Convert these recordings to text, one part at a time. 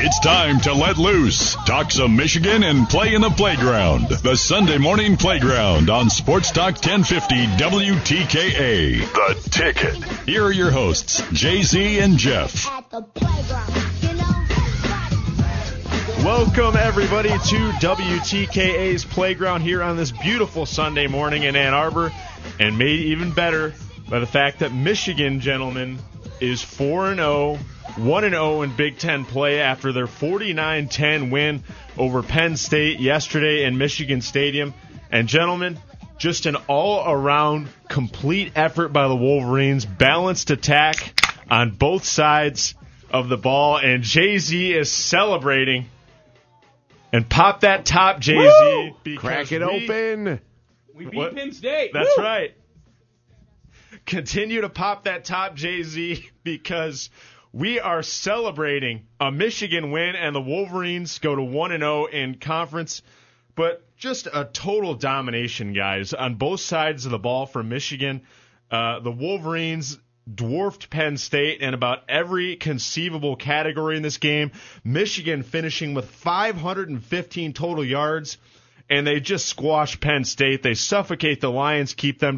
It's time to let loose, talk some Michigan, and play in the playground. The Sunday Morning Playground on Sports Talk 1050 WTKA. The Ticket. Here are your hosts, Jay-Z and Jeff. Welcome, everybody, to WTKA's Playground here on this beautiful Sunday morning in Ann Arbor, and made even better by the fact that Michigan, gentlemen, is 4-0, 1-0 in Big Ten play after their 49-10 win over Penn State yesterday in Michigan Stadium. And, gentlemen, just an all-around complete effort by the Wolverines, balanced attack on both sides of the ball, and Jay-Z is celebrating. And pop that top, Jay-Z. Crack it open. We beat Penn State. That's right. Continue to pop that top, Jay-Z, because we are celebrating a Michigan win, and the Wolverines go to 1-0 in conference. But just a total domination, guys, on both sides of the ball for Michigan. The Wolverines dwarfed Penn State in about every conceivable category in this game. Michigan finishing with 515 total yards, and they just squash Penn State. They suffocate the Lions, keep them to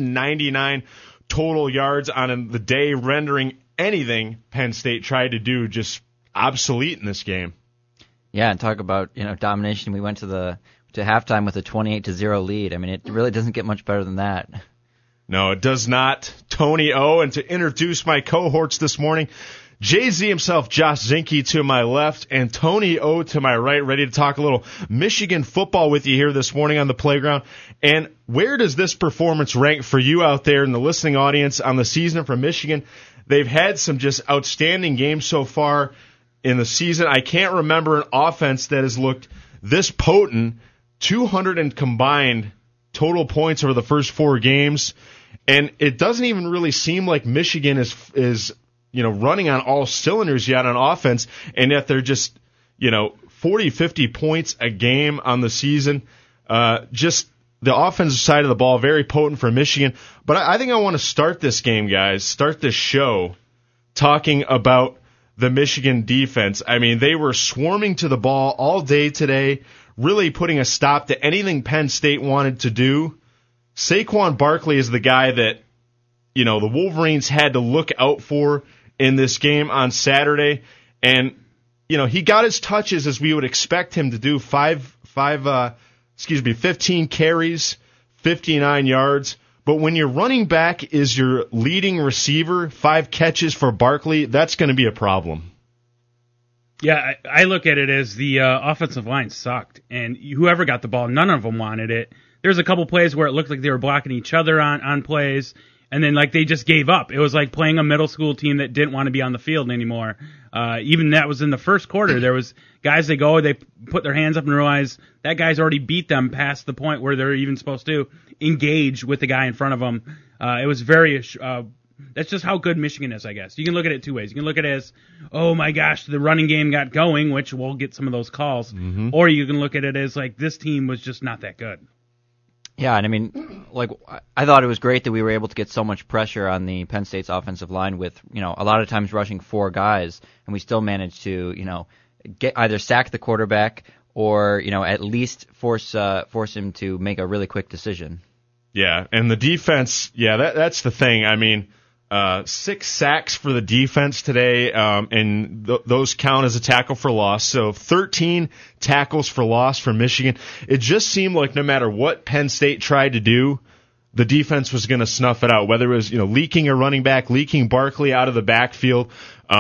199 total yards on the day, rendering anything Penn State tried to do just obsolete in this game. Yeah, and talk about domination. We went to halftime with a 28-0 lead. I mean, it really doesn't get much better than that. No, it does not. Tony O, and to introduce my cohorts this morning, Jay-Z himself, Josh Zinke to my left, and Tony O to my right, ready to talk a little Michigan football with you here this morning on the Playground. And where does this performance rank for you out there in the listening audience on the season for Michigan? They've had some just outstanding games so far in the season. I can't remember an offense that has looked this potent, 200 and combined total points over the first 4 games. And it doesn't even really seem like Michigan is running on all cylinders yet on offense, and yet they're just, 40, 50 points a game on the season. Just the offensive side of the ball, very potent for Michigan. But I think I want to start this game, guys, start this show talking about the Michigan defense. I mean, they were swarming to the ball all day today, really putting a stop to anything Penn State wanted to do. Saquon Barkley is the guy that, the Wolverines had to look out for in this game on Saturday. And, he got his touches as we would expect him to do, 15 carries, 59 yards. But when your running back is your leading receiver, 5 catches for Barkley, that's going to be a problem. Yeah, I look at it as the offensive line sucked, and whoever got the ball, none of them wanted it. There's a couple plays where it looked like they were blocking each other on plays, and then they just gave up. It was like playing a middle school team that didn't want to be on the field anymore. Even that was in the first quarter. There was guys they put their hands up and realize that guy's already beat them past the point where they're even supposed to engage with the guy in front of them. It was very that's just how good Michigan is, I guess. You can look at it 2 ways. You can look at it as, oh my gosh, the running game got going, which we'll get some of those calls. Mm-hmm. Or you can look at it as this team was just not that good. Yeah, and I mean, I thought it was great that we were able to get so much pressure on the Penn State's offensive line with, a lot of times rushing 4 guys, and we still managed to, get either sack the quarterback or, at least force him to make a really quick decision. Yeah, and the defense, that's the thing. I mean, 6 sacks for the defense today, and those count as a tackle for loss. So 13 tackles for loss for Michigan. It just seemed like no matter what Penn State tried to do, the defense was going to snuff it out. Whether it was leaking a running back, leaking Barkley out of the backfield,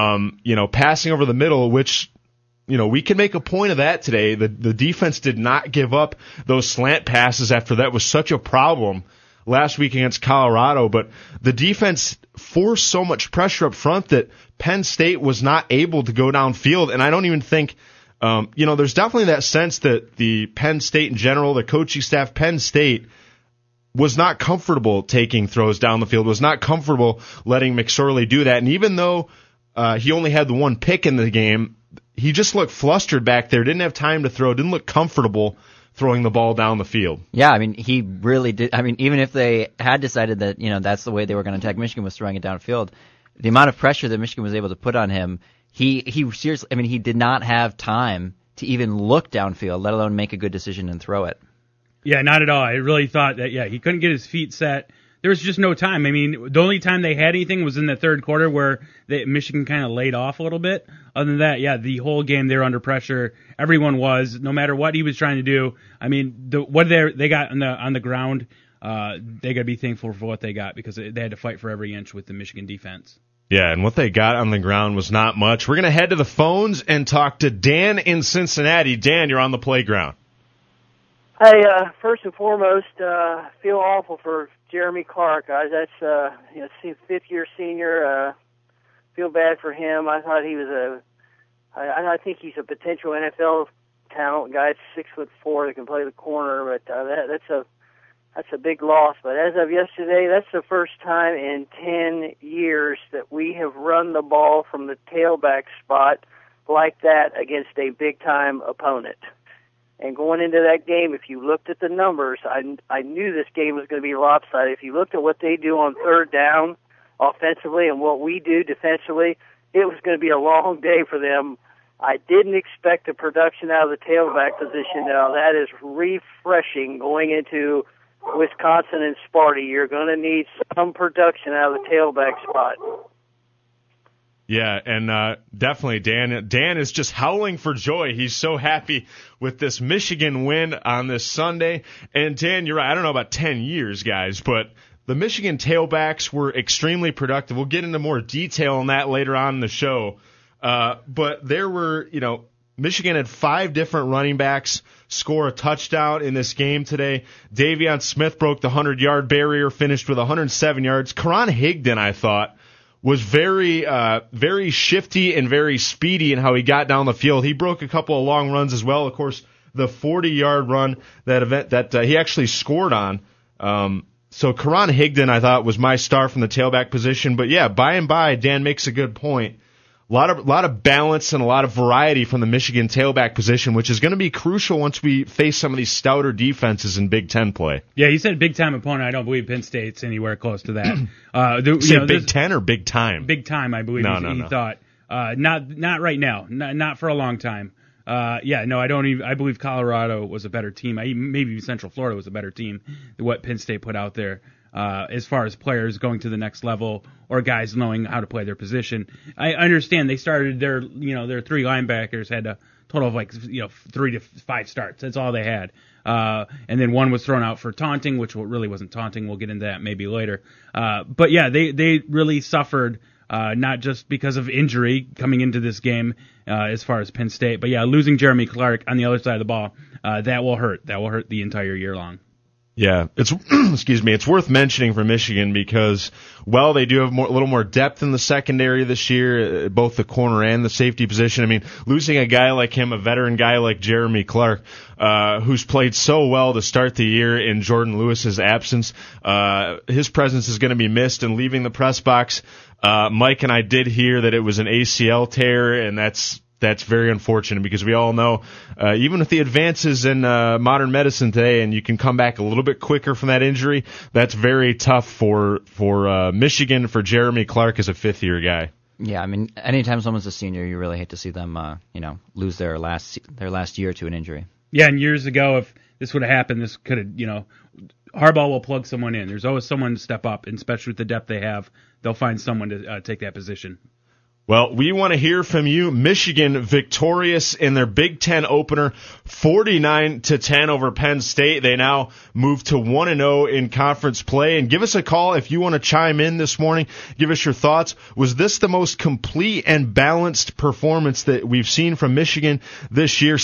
passing over the middle, which we can make a point of that today. The defense did not give up those slant passes after that was such a problem last week against Colorado, but the defense forced so much pressure up front that Penn State was not able to go downfield. And I don't even think, there's definitely that sense that the Penn State in general, the coaching staff, Penn State was not comfortable taking throws down the field, was not comfortable letting McSorley do that. And even though he only had the 1 pick in the game, he just looked flustered back there, didn't have time to throw, didn't look comfortable throwing the ball down the field. Yeah, I mean, he really did. I mean, even if they had decided that, that's the way they were going to attack Michigan was throwing it downfield, the amount of pressure that Michigan was able to put on him, he seriously, I mean, he did not have time to even look downfield, let alone make a good decision and throw it. Yeah, not at all. I really thought that, he couldn't get his feet set. There was just no time. I mean, the only time they had anything was in the third quarter where Michigan kind of laid off a little bit. Other than that, the whole game they were under pressure. Everyone was, no matter what he was trying to do. I mean, what they got on the ground, they got to be thankful for what they got because they had to fight for every inch with the Michigan defense. Yeah, and what they got on the ground was not much. We're going to head to the phones and talk to Dan in Cincinnati. Dan, you're on the playground. Hey, first and foremost, feel awful for Jeremy Clark, guys. That's fifth-year senior. Feel bad for him. I thought he was I think he's a potential NFL talent guy. 6'4" that can play the corner, but that's a big loss. But as of yesterday, that's the first time in 10 years that we have run the ball from the tailback spot like that against a big-time opponent. And going into that game, if you looked at the numbers, I knew this game was going to be lopsided. If you looked at what they do on third down offensively and what we do defensively, it was going to be a long day for them. I didn't expect the production out of the tailback position. Now, that is refreshing going into Wisconsin and Sparty. You're going to need some production out of the tailback spot. Yeah, and definitely Dan is just howling for joy. He's so happy with this Michigan win on this Sunday. And Dan, you're right. I don't know about 10 years, guys, but the Michigan tailbacks were extremely productive. We'll get into more detail on that later on in the show. But there were, Michigan had 5 different running backs score a touchdown in this game today. Davion Smith broke the 100-yard barrier, finished with 107 yards. Karan Higdon, I thought, was very shifty and very speedy in how he got down the field. He broke a couple of long runs as well. Of course, the 40-yard run that he actually scored on. So Karan Higdon, I thought, was my star from the tailback position. But yeah, by and by, Dan makes a good point. A lot of balance and a lot of variety from the Michigan tailback position, which is going to be crucial once we face some of these stouter defenses in Big Ten play. Yeah, he said big time opponent. I don't believe Penn State's anywhere close to that. Big Ten or big time? Big time, I believe. He thought. Not right now. Not for a long time. I believe Colorado was a better team. Maybe Central Florida was a better team than what Penn State put out there. As far as players going to the next level or guys knowing how to play their position. I understand they started their 3 linebackers had a total of 3 to 5 starts. That's all they had. And then one was thrown out for taunting, which really wasn't taunting. We'll get into that maybe later. But yeah, they really suffered, not just because of injury coming into this game, as far as Penn State, but yeah, losing Jeremy Clark on the other side of the ball, that will hurt. That will hurt the entire year long. Yeah, it's worth mentioning for Michigan because, they do have a little more depth in the secondary this year, both the corner and the safety position. I mean, losing a guy like him, a veteran guy like Jeremy Clark, who's played so well to start the year in Jordan Lewis's absence, his presence is going to be missed. And leaving the press box, Mike and I did hear that it was an ACL tear, and that's very unfortunate because we all know, even with the advances in modern medicine today, and you can come back a little bit quicker from that injury, that's very tough for Michigan, for Jeremy Clark as a 5th-year guy. Yeah, I mean, anytime someone's a senior, you really hate to see them, lose their last year to an injury. Yeah, and years ago, if this would have happened, this could have, Harbaugh will plug someone in. There's always someone to step up, and especially with the depth they have, they'll find someone to take that position. Well, we want to hear from you. Michigan victorious in their Big Ten opener, 49-10 over Penn State. They now move to 1-0 in conference play. And give us a call if you want to chime in this morning. Give us your thoughts. Was this the most complete and balanced performance that we've seen from Michigan this year?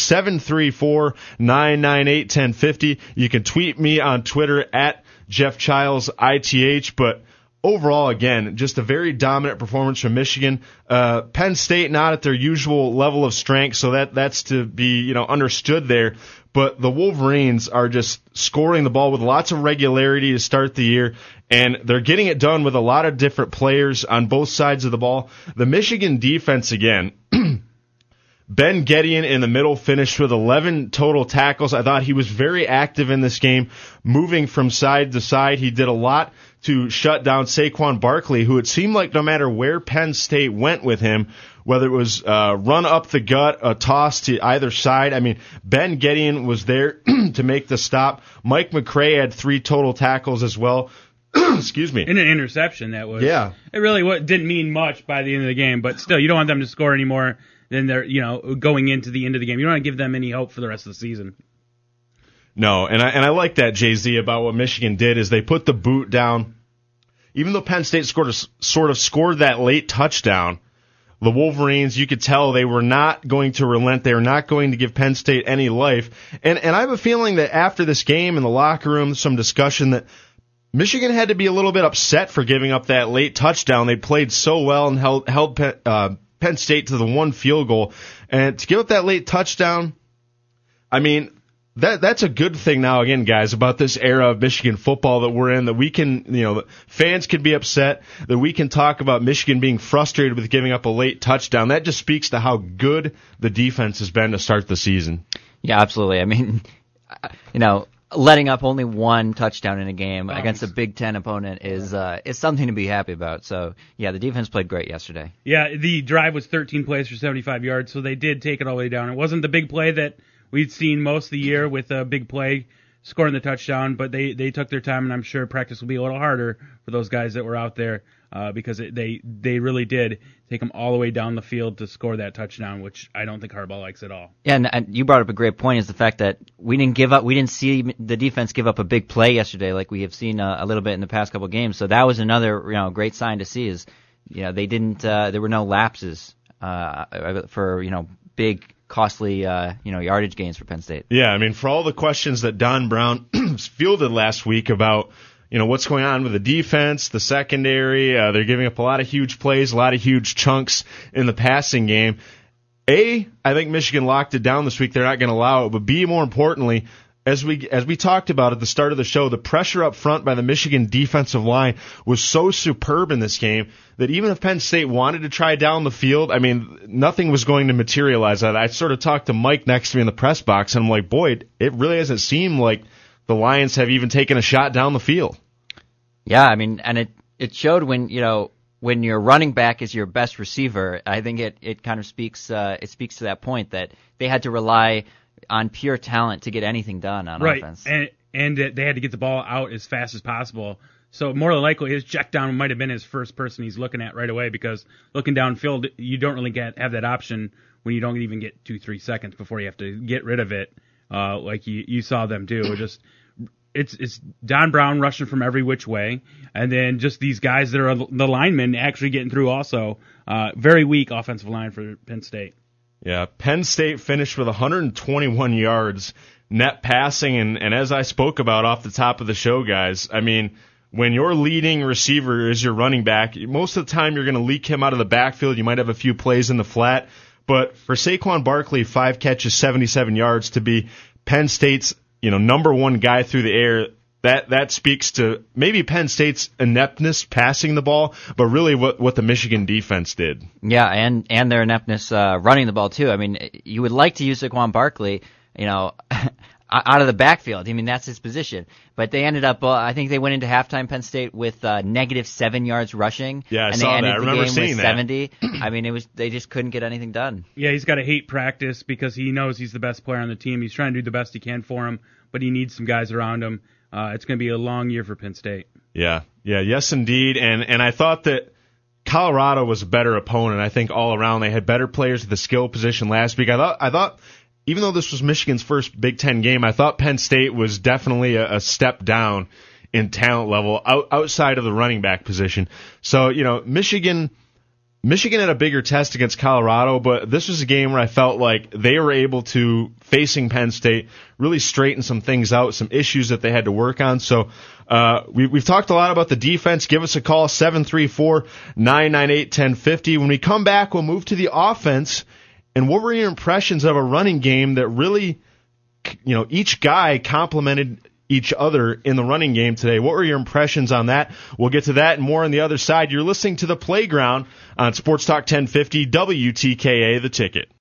734-998-1050. You can tweet me on Twitter at Jeff Childs ITH, but overall, again, just a very dominant performance from Michigan. Penn State not at their usual level of strength, so that's to be understood there. But the Wolverines are just scoring the ball with lots of regularity to start the year, and they're getting it done with a lot of different players on both sides of the ball. The Michigan defense, again, Ben Gedeon in the middle finished with 11 total tackles. I thought he was very active in this game, moving from side to side. He did a lot to shut down Saquon Barkley, who it seemed like no matter where Penn State went with him, whether it was run up the gut, a toss to either side, I mean, Ben Gedeon was there to make the stop. Mike McCray had 3 total tackles as well. Excuse me. In an interception, that was. Yeah. It really didn't mean much by the end of the game, but still, you don't want them to score any more than they're, going into the end of the game. You don't want to give them any hope for the rest of the season. No, and I like that, Jay-Z, about what Michigan did is they put the boot down. Even though Penn State scored that late touchdown, the Wolverines, you could tell they were not going to relent. They were not going to give Penn State any life. And I have a feeling that after this game in the locker room, some discussion that Michigan had to be a little bit upset for giving up that late touchdown. They played so well and held Penn State to the 1 field goal. And to give up that late touchdown, I mean, that's a good thing now, again, guys, about this era of Michigan football that we're in, that we can, fans can be upset, that we can talk about Michigan being frustrated with giving up a late touchdown. That just speaks to how good the defense has been to start the season. Yeah, absolutely. I mean, letting up only 1 touchdown in a game against a Big Ten opponent is something to be happy about. So, yeah, the defense played great yesterday. Yeah, the drive was 13 plays for 75 yards, so they did take it all the way down. It wasn't the big play that we'd seen most of the year with a big play scoring the touchdown, but they took their time, and I'm sure practice will be a little harder for those guys that were out there because they really did take them all the way down the field to score that touchdown, which I don't think Harbaugh likes at all. Yeah, and you brought up a great point, is the fact that we didn't see the defense give up a big play yesterday like we have seen a little bit in the past couple of games. So that was another great sign to see is they didn't there were no lapses for big costly yardage gains for Penn State. Yeah, I mean, for all the questions that Don Brown fielded last week about what's going on with the defense, the secondary, they're giving up a lot of huge plays, a lot of huge chunks in the passing game. A, I think Michigan locked it down this week. They're not going to allow it. But B, more importantly, as we talked about at the start of the show, the pressure up front by the Michigan defensive line was so superb in this game that even if Penn State wanted to try down the field, I mean, nothing was going to materialize. I sort of talked to Mike next to me in the press box, and I'm like, boy, it really doesn't seem like the Lions have even taken a shot down the field. Yeah, I mean, and it showed when your running back is your best receiver. I think it kind of speaks to that point that they had to rely on pure talent to get anything done on offense. Right, and they had to get the ball out as fast as possible. So more than likely, his check down might have been his first person he's looking at right away, because looking downfield, you don't really have that option when you don't even get 2-3 seconds before you have to get rid of it, like you saw them do. It's Don Brown rushing from every which way, and then just these guys that are the linemen actually getting through also. Very weak offensive line for Penn State. Yeah, Penn State finished with 121 yards net passing, and as I spoke about off the top of the show, guys, I mean, when your leading receiver is your running back, most of the time you're going to leak him out of the backfield. You might have a few plays in the flat, but for Saquon Barkley, 5 catches, 77 yards to be Penn State's number 1 guy through the air, that speaks to maybe Penn State's ineptness passing the ball, but really what the Michigan defense did. Yeah, and their ineptness running the ball too. I mean, you would like to use Saquon Barkley, out of the backfield. I mean, that's his position. But they ended up, I think they went into halftime, Penn State, with -7 yards rushing. Yeah, I and saw they ended that. I the remember game seeing with that. 70. I mean, they just couldn't get anything done. Yeah, he's got to hate practice because he knows he's the best player on the team. He's trying to do the best he can for him, but he needs some guys around him. It's going to be a long year for Penn State. Yeah, yes, indeed. And I thought that Colorado was a better opponent. I think all around they had better players at the skill position last week. I thought even though this was Michigan's first Big Ten game, I thought Penn State was definitely a step down in talent level outside of the running back position. So, Michigan had a bigger test against Colorado, but this was a game where I felt like they were able to, facing Penn State, really straighten some things out, some issues that they had to work on. So we've talked a lot about the defense. Give us a call, 734-998-1050. When we come back, we'll move to the offense. And what were your impressions of a running game that really, each guy complemented each other in the running game today? What were your impressions on that? We'll get to that and more on the other side. You're listening to The Playground on Sports Talk 1050 WTKA, The Ticket.